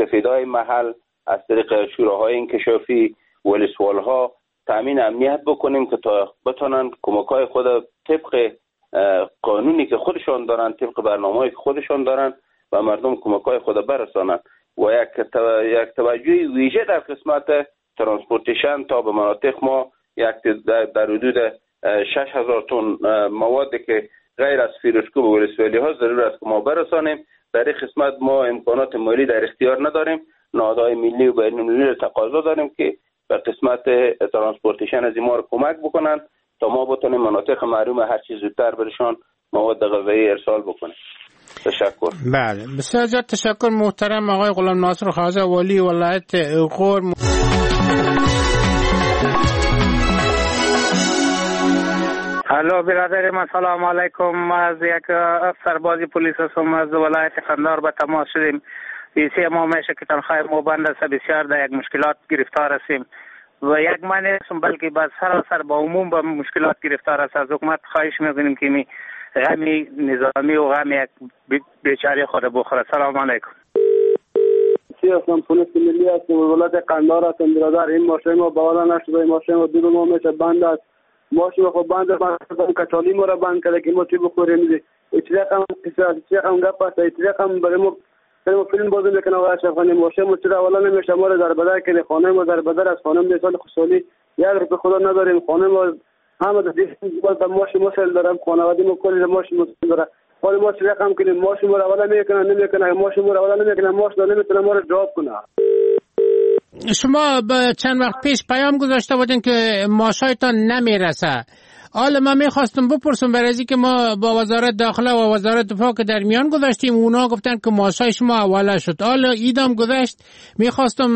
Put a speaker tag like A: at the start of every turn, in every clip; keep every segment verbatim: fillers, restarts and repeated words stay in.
A: سفیدای محل از طریق شوراهای انکشافی ولسوالها تامین امنیت بکنیم که تا بتونن کمک‌های خود طبق قانونی که خودشان دارن، طبق برنامه‌ای که خودشان دارن و مردم کمک‌های خود برسانند و یک یک توجه ویژه در قسمت ترانسپورتیشن تا به مناطق ما یک در حدود شش هزار تن موادی که غیر از فیروزکوب و ولسوالی‌ها ضرور است که ما برسانیم. در این قسمت ما امکانات مالی در اختیار نداریم. نهادهای ملی و بین‌المللی را تقاضا داریم که به قسمت ترانسپورتیشن از ما را کمک بکنند تا ما بتونیم مناطق محروم هر چیز زودتر برشان مواد غذایی ارسال بکنیم. تشکر.
B: بله بسیار زیاد تشکر محترم آقای غلام ناصر خواجه والی ولایت غور.
C: الو برادر من، سلام علیکم. ما از یک سربازی پلیس هستم از ولایت قندهار به تماس شدیم. ایسی ما میشه که تنخواه ما بند است، بسیار در یک مشکلات گرفتار هستیم و یک من نیستم بلکه با سراسر با عموم با مشکلات گرفتار است. از حکومت خواهش میکنیم که می غمی نظامی و غمی یک بیچاره خود بخوره. سلام علیکم.
D: سی هستم، پلیس ملی هستم و ولایت قندهار هستم برادر. این ماشین ما بالا نشده، این ماشین ما دو ما میشه بند است. ماشین خود بند بند کچالی ما را بند کرده که ما چی بخوریم. ایچ رقم ایچ رقم گپ است، ایچ رقم برای ما ما فیلم بازی میکنه و اشرف خانی ماشین ما چرا اولا نمیشه ما رو در بدر کنه. خانه ما در بدر از خانم دیسان خصوصی یک روپیه خدا نداریم. خانه ما همه در دیگه باز ماشین مسئله دارم، خانواده ما کلی ماشین مسئله داره. حالا ما چی رقم کنیم ماشین ما رو اولا میکنه نمیکنه، ماشین ما رو اولا نمیکنه، ماشین نمیتونه ما رو جواب کنه.
B: شما چند وقت پیش پیام گذاشته بودین که ماشایتان نمیرسه. حالا من میخواستم بپرسم برای از که ما با وزارت داخله و وزارت دفاع که در میان گذاشتیم اونا گفتن که ماشای شما اوله شد. حالا ایدام گذشت، میخواستم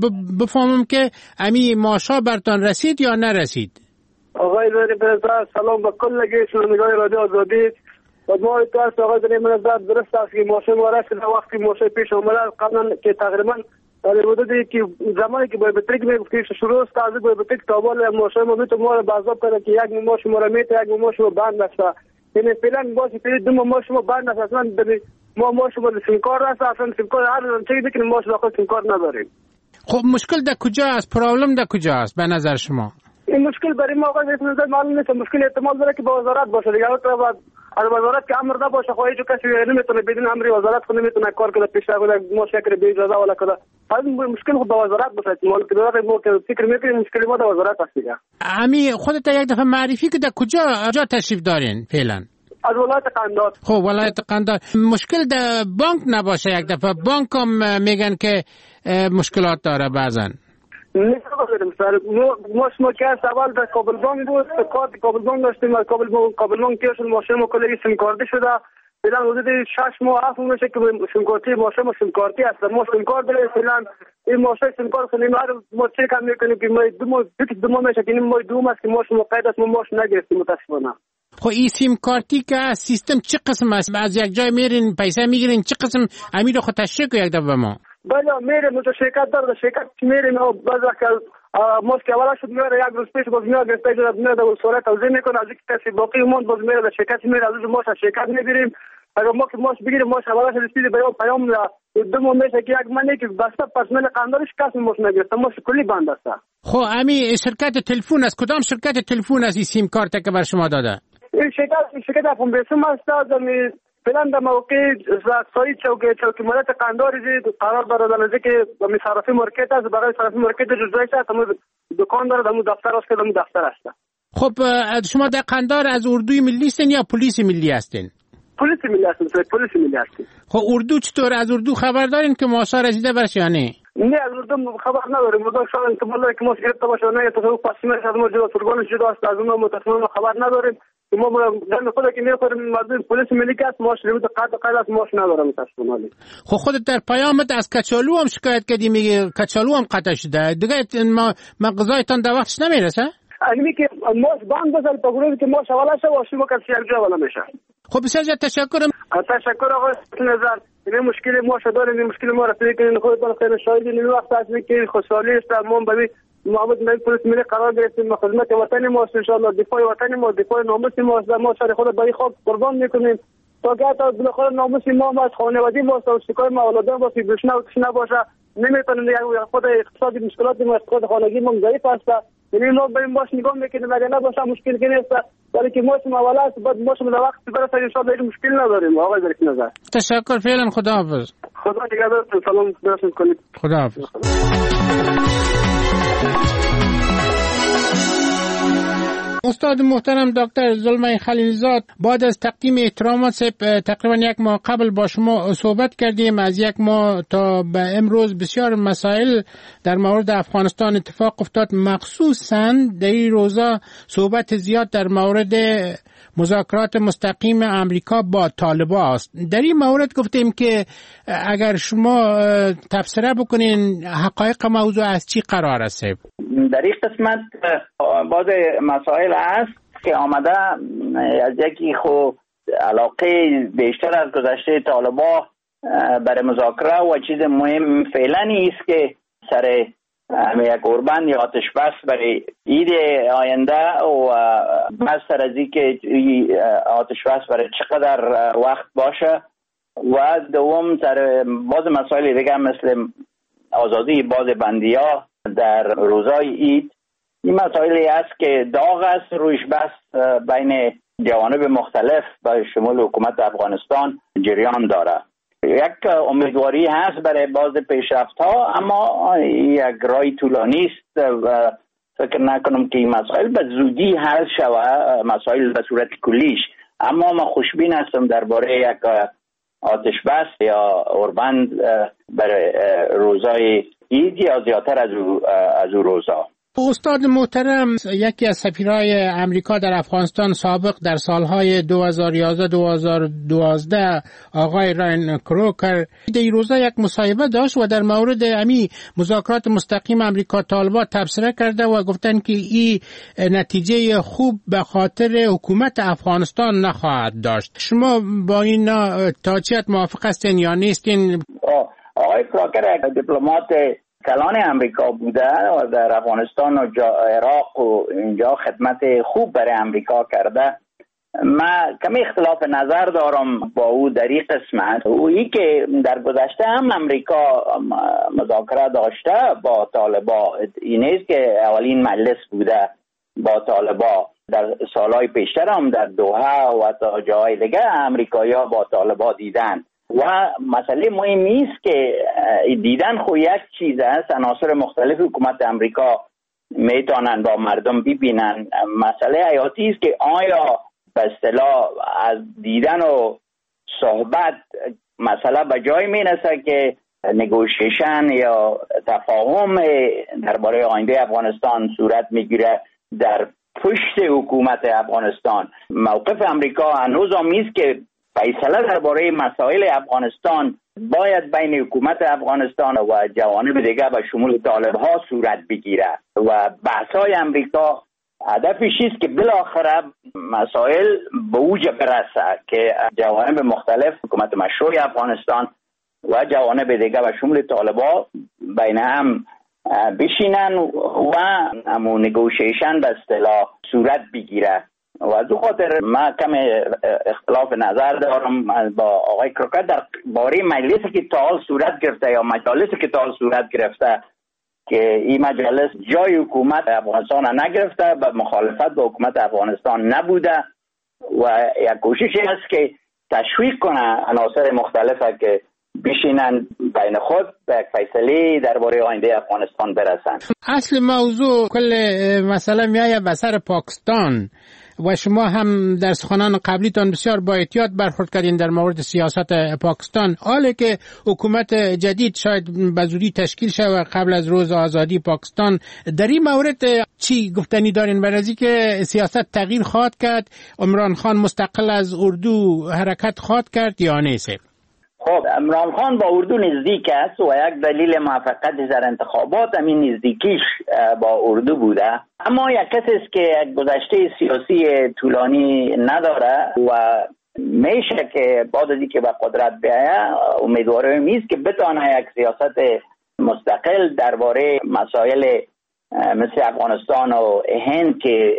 B: بفهمم که امی ماشا برتان رسید یا نرسید.
D: آقای وزیر برزا سلام به کل شنوندگان رادیو آزادی. و ما اتفاق آقای در این مناسبت درست است که ماشین وارد شده وقتی ماشین پیش اومده قبلا که تقریبا در حدودی که زمانی که باید بتریک میگفتیم شروع است تازه باید بتریک تابال ماشین ما میتونه ما رو بازاب کنه که یک ماشین ما رو میته یک ماشین بند است. یعنی فعلا باشه که دو ماشین ما بند است، اصلا ما ماشین ما سیمکار است، اصلا سیمکار هر چیزی که ماشین خود سیمکار نداریم.
B: خب مشکل در کجا است؟ پرابلم در کجا است به نظر شما؟
D: این مشکل برای ما آقای نظر معلوم نیست. مشکل احتمال داره که با وزارت باشه دیگه. اگر از وزارت که امر نباشه خواهی جو کسی نمیتونه بدون امر وزارت خود نمیتونه کار کنه پیش کنه ما شکر به اجازه ولا کنه. حالا مشکل خود با وزارت باشه. احتمال که داره ما که فکر میکنیم مشکل ما در وزارت است دیگه.
B: امی خودت یک دفعه معرفی که در کجا کجا تشریف دارین فعلا؟
D: از ولایت قندهار.
B: خب ولایت قندهار. مشکل در بانک نباشه یک دفعه؟ بانک هم میگن که مشکلات داره بعضن.
D: نه سر ما ما که سوال در کابل بانک بود، کارت کابل بانک داشتیم، کابل بانک کابل بانک کیش ماشین ما کلی سیم کارتی شده. فعلا حدود شش ماه هفت ماه میشه که سیم کارتی ماشین ما سیم کارتی است. ما سیم کارت داریم فعلا این ماشین سیم کارت کنیم ما چه کم میکنیم که ما دو ماه دو ماه میشه که ما دو ماه که ماشین قید است ما ماشین نگرفتیم متاسفانه.
B: خب این سیم کارتی که سیستم چه قسم است؟ از یک جای میرین پیسه میگیرین چه قسم امیر خود تشریح یک دفعه ما؟
D: بله میریم تو شرکت داره شرکت میریم و بعض وقت ماست که اولا شد میره یک روز پیش باز میاد گرفته جد میاد و صورت توضیح میکنه از اینکه کسی باقی موند باز میره شرکت میره از اون ماش شرکت میگیریم. اگر ما که ماش بگیریم ماش اولا شد اسپید بیان پیام دو ماه میشه که یک منی که بسته پرسنل قندارش کسی ماش نگرفته ماش کلی بند است.
B: خب امی شرکت تلفن است کدام شرکت تلفن است این سیم کارت که بر شما داده؟
D: این شرکت شرکت افون بیسم است از فعلا در موقع سایت چوک چوک ملت قندهار قرار داره در که صرافی مارکت است. برای صرافی مارکت جزویش است دکان داره در دفتر است که در دفتر است.
B: خب شما در قندهار از اردوی ملی هستین یا پلیس ملی هستین؟
D: پلیس ملی هستیم پلیس ملی هستیم.
B: خب اردو چطور؟ از اردو خبر دارین که ماشا رسیده برش یا نه؟
D: نه از اردو خبر نداریم. مدام شما انتظار داریم که ما گرفته باشه نه تصادف پاسمه از ما جدا فرگان جدا است از اون متأسفانه خبر نداریم. ما در خود که میخوریم مردم پلیس ملی است ما شروط قطع قید است ماش ندارم متأسفانه.
B: خب خودت در پیامت از کچالو هم شکایت کردی میگه کچالو هم قطع شده دیگه ما مغازه‌تان در وقتش نمیرسه؟
D: اگه که ماش بند بزل تا گروهی که ماش حواله شه و شما کسی یک جا ولا میشه.
B: خب بسیار تشکر.
D: تشکر آقای نظر. این مشکل ما شداریم این مشکل ما رفیق کنین خودتون خیلی شاهدین این وقت است که خوشحالی است ما به محمد ملک پلیس ملی قرار گرفتیم خدمت وطن ما است ان شاء الله دفاع وطن ما دفاع ناموس ما است ما سر خود برای خود قربان میکنیم تا که تا بالاخره ناموس ما از خانواده ما است و شکای ما اولادان باشه دشمن و نباشه نمیتونیم خود اقتصادی مشکلات ما اقتصاد خانگی ما ضعیف است. یعنی ما بریم باش نگاه میکنیم اگه نباشه مشکل که نیست، ولی که موسم اول است بعد موسم در وقت برسه ان شاء الله هیچ مشکل نداریم. آقای ظریف نظر
B: تشکر. فعلا خداحافظ.
D: خدا نگهدارتون. سلام برسون کنید.
B: خداحافظ. استاد محترم دکتر زلمه خلیلزاد، بعد از تقدیم احترامات تقریبا یک ماه قبل با شما صحبت کردیم. از یک ماه تا به امروز بسیار مسائل در مورد افغانستان اتفاق افتاد، مخصوصا در این روزا صحبت زیاد در مورد مذاکرات مستقیم امریکا با طالبان است. در این مورد گفتیم که اگر شما تفسیر بکنین حقایق موضوع از چی قرار است؟
E: در این قسمت بعض مسائل است که آمده از یکی خو علاقه بیشتر از گذشته طالبان برای مذاکره و چیز مهم فعلا است که سر یک قربان یا آتش بس برای عید آینده و بس سر از که آتش بس برای چقدر وقت باشه و دوم سر بعض مسائل دیگه مثل آزادی باز بندیا در روزای عید. این مسائلی است که داغ است رویش بس بین جوانب مختلف به شمول حکومت افغانستان جریان داره. یک امیدواری هست برای باز پیشرفت ها، اما یک راه طولانی است و فکر نکنم که این مسائل به زودی حل شود، مسائل به صورت کلیش. اما من خوشبین هستم درباره یک آتش بس یا اوربند برای روزای عید یا زیادتر از از او روزا.
B: استاد محترم، یکی از سفیرای امریکا در افغانستان سابق در سالهای دو هزار و یازده دو هزار و دوازده آقای راین کروکر در روزا یک مصاحبه داشت و در مورد امی مذاکرات مستقیم امریکا طالبان تبصره کرده و گفتن که این نتیجه خوب به خاطر حکومت افغانستان نخواهد داشت. شما با این تا چقدر موافق هستین یا نیستین؟
E: آقای کروکر یک دیپلمات کلان امریکا بوده و در افغانستان و عراق و اینجا خدمت خوب برای امریکا کرده. من کمی اختلاف نظر دارم با او در این قسمت. اویی که در گذشته هم امریکا مذاکره داشته با طالبان، این نیست که اولین مجلس بوده با طالبان. در سالهای پیشتر هم در دوحه و تا جای دیگه امریکایی‌ها با طالبان دیدن و مسئله مهم نیست که دیدن خو یک چیز است. عناصر مختلف حکومت امریکا میتونن با مردم ببینن. مسئله حیاتی است که آیا به اصطلاح از دیدن و صحبت مسئله به جای میرسه که نگوشیشن یا تفاهم درباره آینده افغانستان صورت میگیره در پشت حکومت افغانستان. موقف امریکا هنوز هم نیست که فیصله درباره مسائل افغانستان باید بین حکومت افغانستان و جوانب دیگه به شمول طالب‌ها صورت بگیره و بحث‌های امریکا هدفش است که بالاخره مسائل به اوج برسه که جوانب مختلف حکومت مشروع افغانستان و جوانب دیگه به شمول طالب‌ها بین هم بشینن و همون نگوشیشن به اصطلاح صورت بگیره. و از او خاطر من کم اختلاف نظر دارم با آقای کروکر در باره مجلسی که تا حال صورت گرفته یا مجالسی که تا حال صورت گرفته که این مجلس جای حکومت افغانستان نگرفته، به مخالفت با حکومت افغانستان نبوده و یک کوششی است که تشویق کنه عناصر مختلفه که بشینن بین خود به یک فیصله درباره آینده افغانستان برسن.
B: اصل موضوع کل مسئله میایه به سر پاکستان و شما هم در سخنان قبلیتان بسیار با احتیاط برخورد کردین در مورد سیاست پاکستان. حالا که حکومت جدید شاید به زودی تشکیل شود قبل از روز آزادی پاکستان، در این مورد چی گفتنی دارین؟ برای اینکه سیاست تغییر خواهد کرد، عمران خان مستقل از اردو حرکت خواهد کرد یا نیست؟
E: خب عمران خان با اردو نزدیک است و یک دلیل موفقیت در انتخابات همین نزدیکیش با اردو بوده، اما یک کسی است که یک گذشته سیاسی طولانی نداره و میشه که بعد از اینکه به قدرت بیاید امیدواریم است که بتونه یک سیاست مستقل درباره مسائل مثل افغانستان و هند که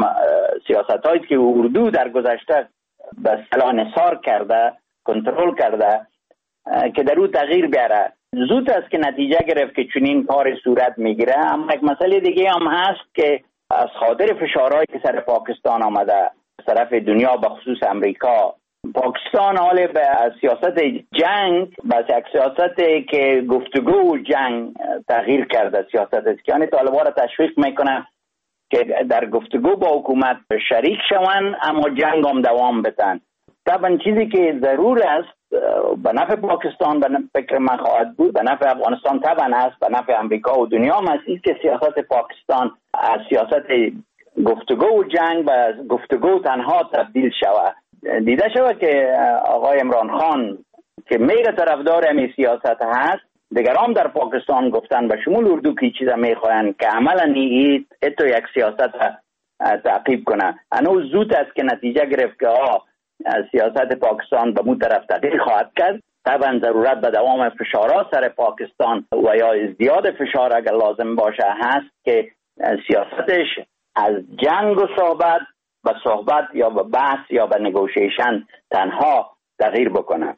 E: سیاستایی که اردو در گذشته به اصطلاح نثار کرده، کنترل کرده، که در او تغییر بیاره. زود است که نتیجه گرفت که چنین کار صورت میگیره. اما یک مسئله دیگه هم هست که از خاطر فشارهایی که سر پاکستان آمده از طرف دنیا به خصوص امریکا، پاکستان حال به سیاست جنگ به یک سیاستی که گفتگو و جنگ تغییر کرده. سیاست یعنی طالبان را تشویق میکنه که در گفتگو با حکومت شریک شوند اما جنگ هم دوام بدن. طبعا چیزی که ضرور است به نفع پاکستان به فکر من خواهد بود، به نفع افغانستان طبعا است، به نفع امریکا و دنیا هم است که سیاست پاکستان از سیاست گفتگو و جنگ به گفتگو تنها تبدیل شود. دیده شود که آقای عمران خان که میره طرفدار همین سیاست هست، دیگران در پاکستان گفتن به شمول اردو که چیزا میخواین که عملا نیید اتو یک سیاست تعقیب کنه. هنوز زود است که نتیجه گرفت که آه سیاست پاکستان به مون طرف تغییر خواهد کرد. طبعا ضرورت به دوام فشارها سر پاکستان و یا ازدیاد فشار اگر لازم باشه هست که سیاستش از جنگ و صحبت به صحبت یا به بحث یا به نگوشیشن تنها تغییر بکنه.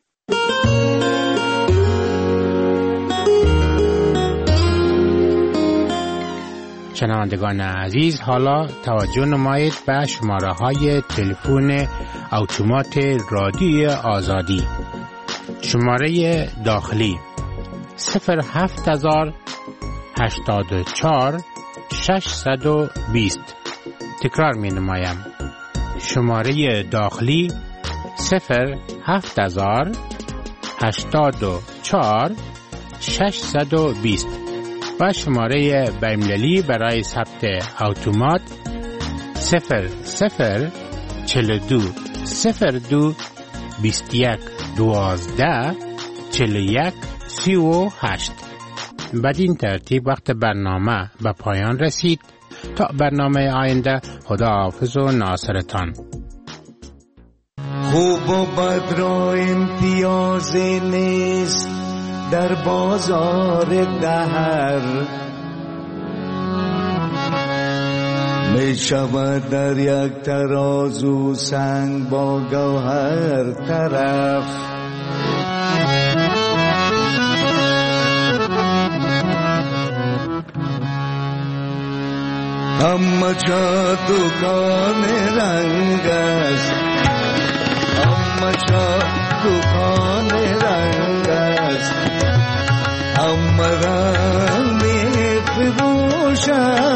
B: شنوندگان عزیز، حالا توجه نمایید به شماره های تلفن اتومات رادیوی آزادی. شماره داخلی صفر هفت هزار هشتاد و چهار ششصد و بیست. تکرار می نمایم. شماره داخلی صفر هفت هزار هشتاد و چهار ششصد و بیست و شماره بین‌المللی برای ثبت اتومات صفر صفر چهل و دو صفر دو بیست و یک دوازده چهل و یک سی و هشت. بدین ترتیب وقت برنامه به پایان رسید. تا برنامه آینده، خداحافظ و ناصرتان.
F: خوب و بد را امتیاز نیست در بازار دهر، می شود در یک ترازو سنگ با گوهر طرف. اما جا دکان رنگ است، اما جا دکان رنگ است، اما رنگ می فروشد.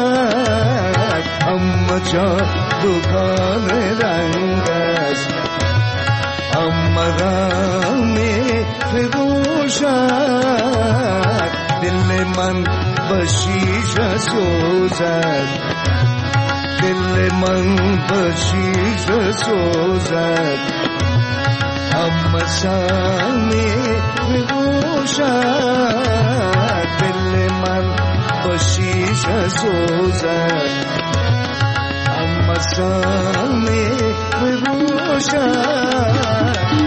F: اما جا دکان رنگ است، اما رنگ می فروشد. دل من بشیشه سوزد، دل من بشیشه سوزد، اما سر می بگوشد. دل من بشیشه سوزد، اما سر می بگوشد.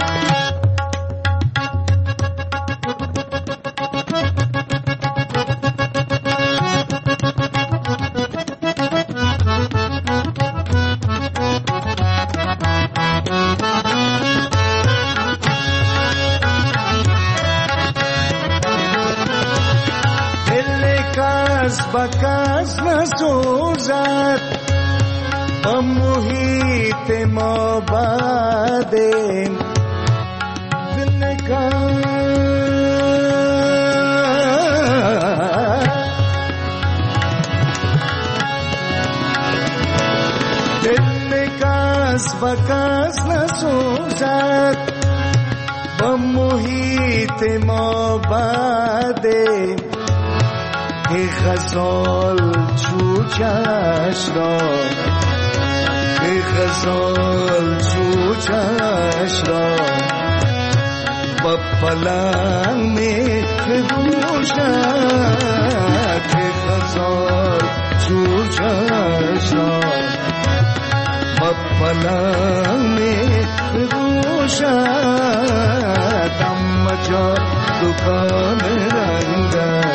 F: بکس نسوزد با محیط ما بعدیم. دل کس بکس نسوزد با محیط ما بعدیم. ای غزال چوچش را، ای غزال چوچش را با پلنگ می بگوشد. ای غزال چوچش را با پلنگ می بگوشد. اما جا دکان رنگ